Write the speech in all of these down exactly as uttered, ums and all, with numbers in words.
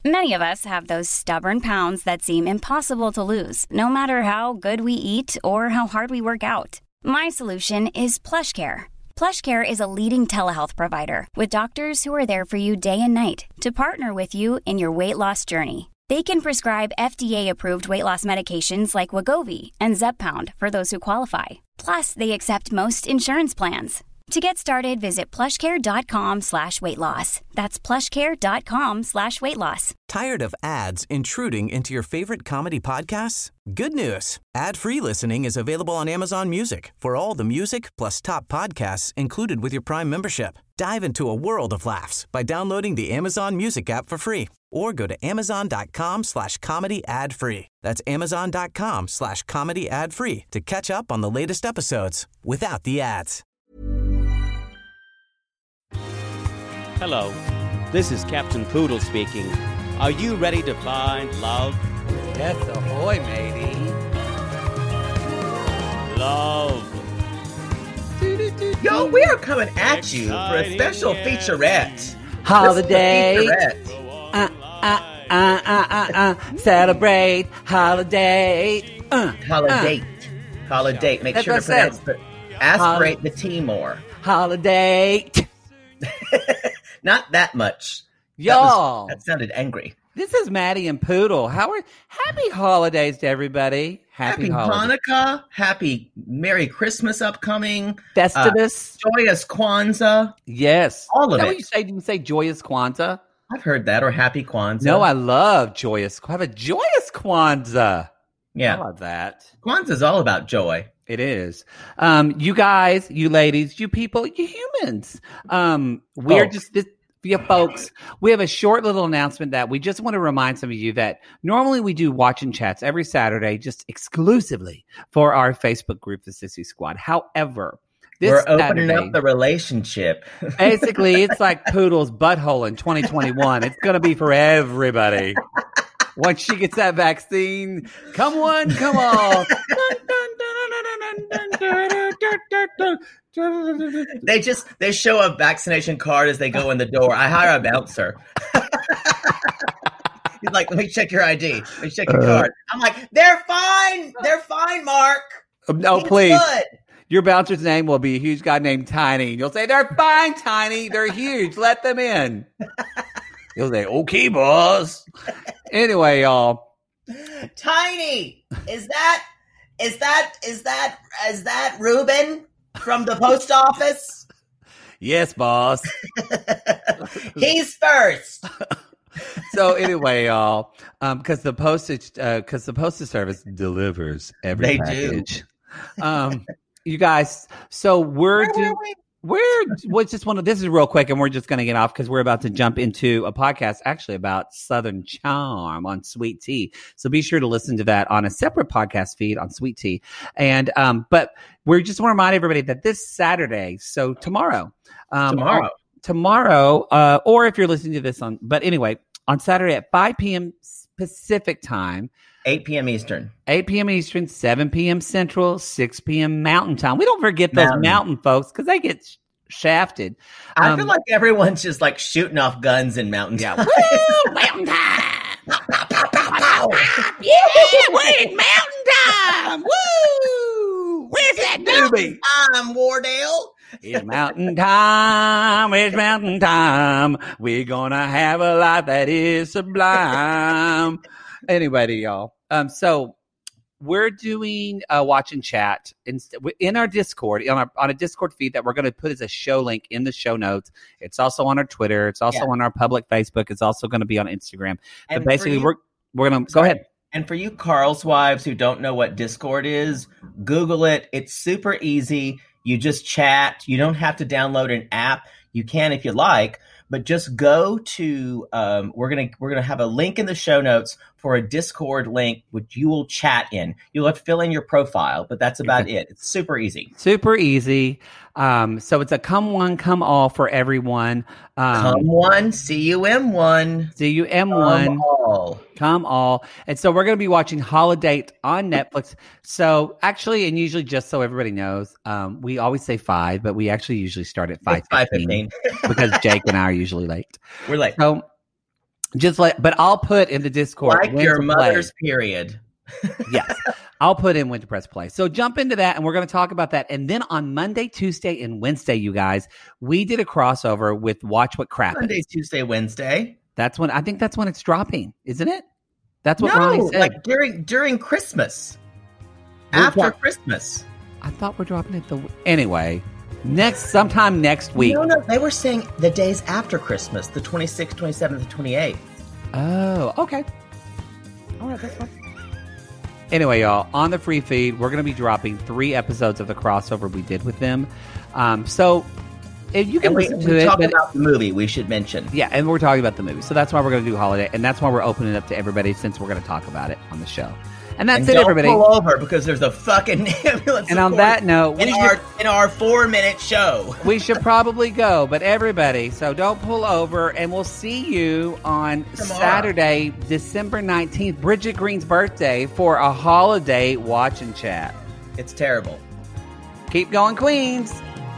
Many of us have those stubborn pounds that seem impossible to lose, no matter how good we eat or how hard we work out. My solution is PlushCare. PlushCare is a leading telehealth provider with doctors who are there for you day and night to partner with you in your weight loss journey. They can prescribe F D A-approved weight loss medications like Wegovy and Zepbound for those who qualify. Plus, they accept most insurance plans. To get started, visit plushcare.com slash weight loss. That's plushcare.com slash weight loss. Tired of ads intruding into your favorite comedy podcasts? Good news. Ad-free listening is available on Amazon Music for all the music plus top podcasts included with your Prime membership. Dive into a world of laughs by downloading the Amazon Music app for free or go to amazon.com slash comedy ad free. That's amazon.com slash comedy ad free to catch up on the latest episodes without the ads. Hello, this is Captain Poodle speaking. Are you ready to find love? Yes, ahoy, matey. Love. Yo, we are coming at you for a special featurette. Holiday. Featurette. Uh, uh, uh, uh, uh, uh. Celebrate. Holiday. Uh, Holiday. Uh. Holiday. Make That's sure to what I pronounce said. the, aspirate Hol- the T more. Holiday. Not that much. Y'all. That, was, that sounded angry. This is Maddie and Poodle. How are happy holidays to everybody. Happy, Happy holidays. Hanukkah. Happy Merry Christmas upcoming. Festivus. Uh, joyous Kwanzaa. Yes. All of Is that it. what you say? Do you say joyous Kwanzaa? I've heard that. Or Happy Kwanzaa. No, I love joyous. Have a joyous Kwanzaa. Yeah. I love that. Kwanzaa's all about joy. It is. Um, you guys, you ladies, you people, you humans. Um, we're Oh. just this. Yeah, folks, we have a short little announcement that we just want to remind some of you that normally we do watch and chats every Saturday just exclusively for our Facebook group, the Sissy Squad. However, this We're opening Saturday, up the relationship. basically, it's like Poodle's butthole in twenty twenty-one. It's going to be for everybody. Once she gets that vaccine, come one, come all. They just they show a vaccination card as they go in the door. I hire a bouncer. He's like, let me check your I D. Let me check your Uh, card. I'm like, they're fine. They're fine, Mark. No, He's please. good. Your bouncer's name will be a huge guy named Tiny. You'll say, they're fine, Tiny. They're huge. Let them in. You'll say, okay, boss. Anyway, y'all. Tiny, is that is that is that is that Ruben from the post office? Yes, boss. He's first. So anyway, y'all, um, because the postage, because uh, the postage service delivers every They do. package. Um, you guys, so we're Where doing. were we? We're what's just one of this is real quick, and we're just going to get off because we're about to jump into a podcast actually about Southern Charm on Sweet Tea. So be sure to listen to that on a separate podcast feed on Sweet Tea. And um, but we just want to remind everybody that this Saturday, so tomorrow, um, Tomorrow. on- tomorrow, uh, or if you're listening to this on, but anyway, on Saturday at five p.m. Pacific time. eight p.m. Eastern. eight p.m. Eastern, seven p.m. Central, six p.m. Mountain Time. We don't forget those Mountain. mountain folks because they get sh- shafted. I Um, feel like everyone's just like shooting off guns in Mountain Yeah. Time. Woo! Mountain Time! Yeah, we're in Mountain Time! Woo! Where's that doobie? I'm Wardell. It's Mountain Time. It's Mountain Time. We're gonna have a life that is sublime. Anyway, y'all. Um, so we're doing a watch and chat in, in our Discord, on, our, on a Discord feed that we're going to put as a show link in the show notes. It's also on our Twitter. It's also Yeah. on our public Facebook. It's also going to be on Instagram. And but basically, for you- we're we're going to go Sorry. ahead. And for you Carl's wives who don't know what Discord is, Google it. It's super easy. You just chat. You don't have to download an app. You can if you like, but just go to um, we're gonna we're gonna have a link in the show notes for a Discord link which you will chat in. You'll have to fill in your profile, but that's about it. It's super easy. Super easy. Um, so it's a come one, come all for everyone. Um, Come one, C U M one. C U M Come one. all. Come all. And so we're going to be watching Holiday on Netflix. So actually, and usually just so everybody knows, um, we always say five, but we actually usually start at five It's five fifteen fifteen. because Jake and I are usually late. We're like, So Just like, but I'll put in the Discord like when your to mother's play. period. Yes, I'll put in when to press play. So jump into that, and we're going to talk about that. And then on Monday, Tuesday, and Wednesday, you guys, we did a crossover with Watch What Crap Monday, Is. Tuesday, Wednesday. That's when I think that's when it's dropping, isn't it? That's what no, Ronnie said. like during during Christmas, We're after dro- Christmas. I thought we're dropping it the anyway. Next, sometime next week. No, no, they were saying the days after Christmas, the twenty-sixth, twenty-seventh, and twenty-eighth. Oh, okay. All right, that's fine. Anyway, y'all, on the free feed, we're going to be dropping three episodes of the crossover we did with them. Um, so if you can And we, listen we to it, talk but, about the movie, we should mention. yeah, and we're talking about the movie. So that's why we're going to do Holiday, and that's why we're opening it up to everybody since we're going to talk about it on the show. And that's And it, don't everybody. pull over because there's a fucking ambulance. And on of that course, note, we in should- our in our four minute show, We should probably go, but everybody, so don't pull over, and we'll see you on Tomorrow. Saturday, December nineteenth, Bridget Green's birthday, for a holiday watch and chat. it's terrible. Keep going, Queens.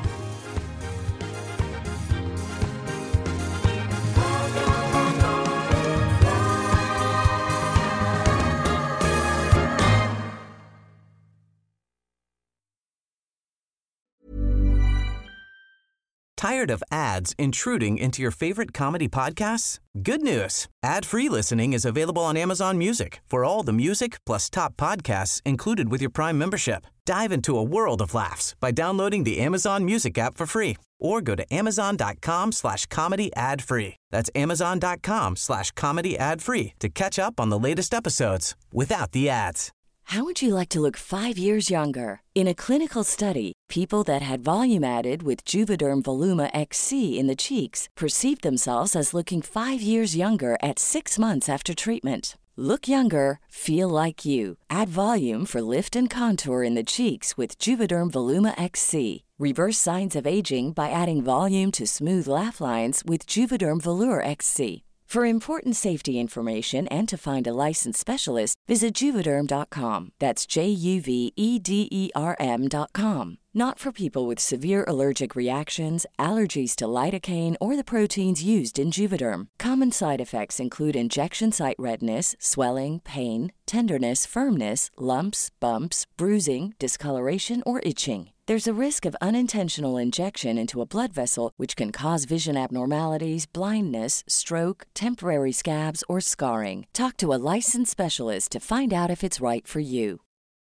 Tired of ads intruding into your favorite comedy podcasts? Good news. Ad-free listening is available on Amazon Music for all the music plus top podcasts included with your Prime membership. Dive into a world of laughs by downloading the Amazon Music app for free or go to amazon.com slash comedy ad free. That's amazon.com slash comedy ad free to catch up on the latest episodes without the ads. How would you like to look five years younger? In a clinical study, people that had volume added with Juvederm Voluma X C in the cheeks perceived themselves as looking five years younger at six months after treatment. Look younger, feel like you. Add volume for lift and contour in the cheeks with Juvederm Voluma X C. Reverse signs of aging by adding volume to smooth laugh lines with Juvederm Volure X C. For important safety information and to find a licensed specialist, visit Juvederm dot com. That's J U V E D E R M dot com. Not for people with severe allergic reactions, allergies to lidocaine, or the proteins used in Juvederm. Common side effects include injection site redness, swelling, pain, tenderness, firmness, lumps, bumps, bruising, discoloration, or itching. There's a risk of unintentional injection into a blood vessel, which can cause vision abnormalities, blindness, stroke, temporary scabs, or scarring. Talk to a licensed specialist to find out if it's right for you.